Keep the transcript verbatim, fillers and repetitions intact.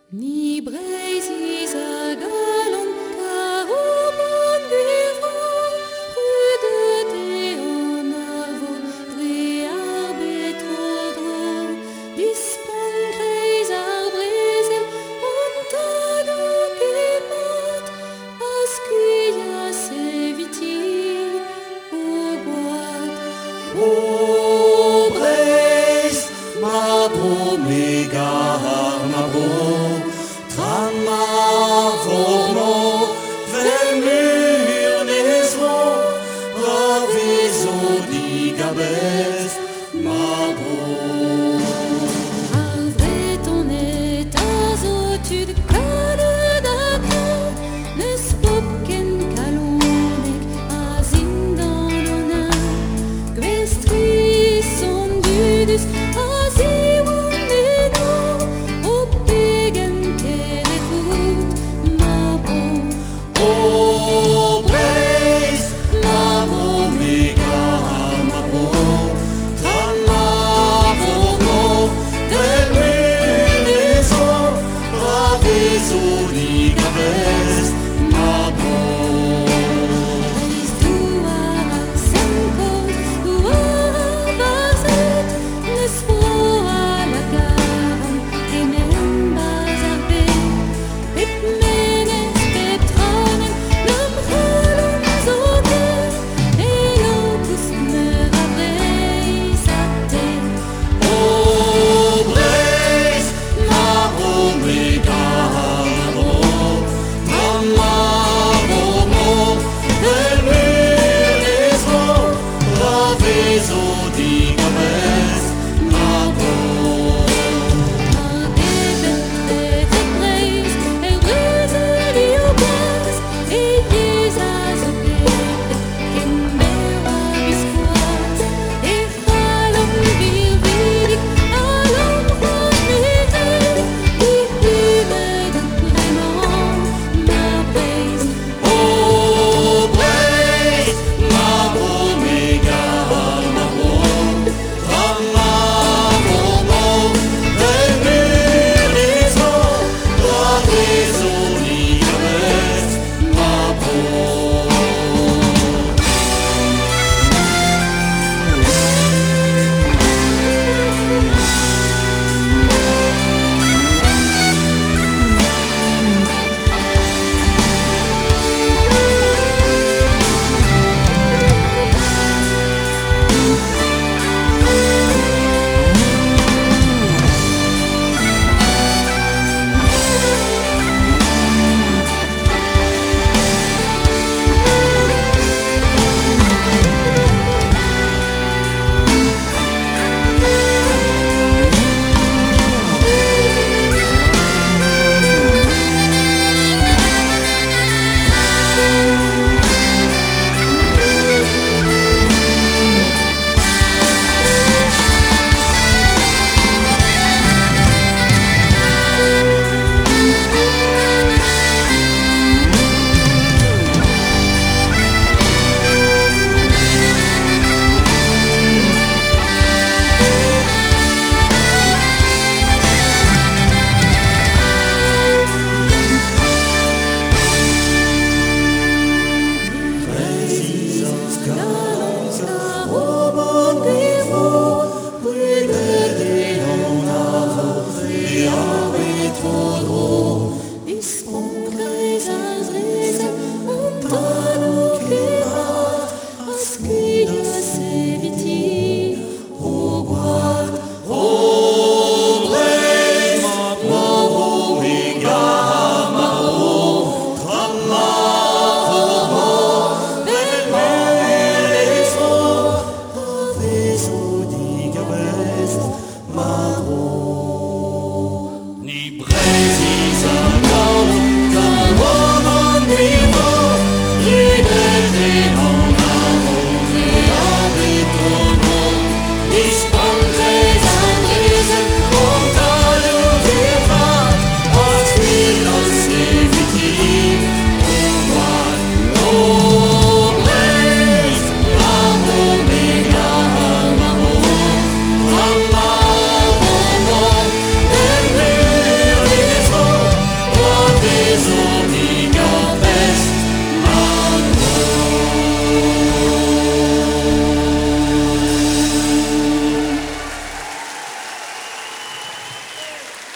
Ni breizh a galon karoman vero, Rudet an avo dre ar betrodro, Dispon greiz ar brezel an tado kemat, Az kuias eviti o boad. O breizh, ma bro mega har ma bro, Tra ma vormo, vel mur nezvo, Ravezo di gabez, ma bro. Ar vretonet a zo tud kalet akan, Neus pop ken kalonek a zindan onan, Gwestri son dudus a zivoun eno, O pegen kenet vout ma bro. O breizh, ma bro mega har ma bro, Tra ma vormo, vel mur nezvo, Ravezo